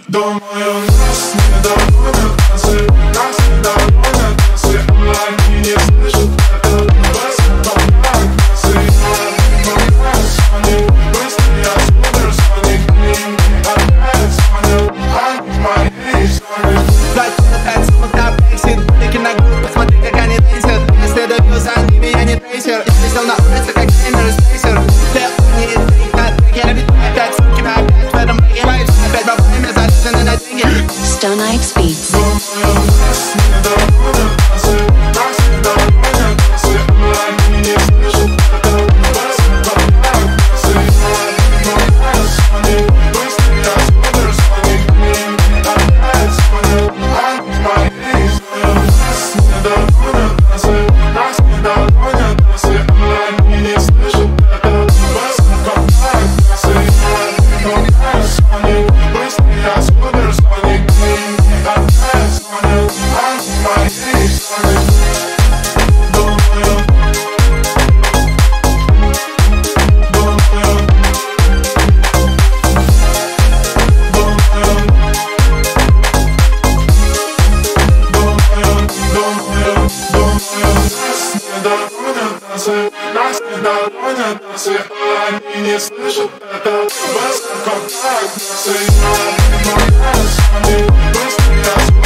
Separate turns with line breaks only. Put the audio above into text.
Думаю, нас не догонят танцы, нас не догонят танцы. Они не слышат это высоко, как носы. Я понимаю, Соник, быстрый я суперсоник. И мне опять звонят, они моей зоны.
Платят сумок на брексит, блики на грудь, посмотри, как они тенсят. Я следую за ними, я не трейсер. Я висел на улице, как геймер и спейсер. Для не трейк на треке, я бит опять, сумки на опять. В этом бэге боюсь, опять во время заряжены на деньги.
Stone X Beats.
Думаю, нас не догонят танцы, нас не догонят танцы. Они не слышат это высоко, как носы. Я понимаю, Соник, быстрый я суперсоник. И мне опять звонят, они моей зоны. Нас не догонят танцы, нас не догонят танцы. Они не слышат это высоко, как носы. Я понимаю, Соник, быстрый я суперсоник. И мне опять звонят, они моей зоны. Думаю, нас не догонят танцы, они не слышат это высоко, как носы. Я понимаю, Соник, быстрый я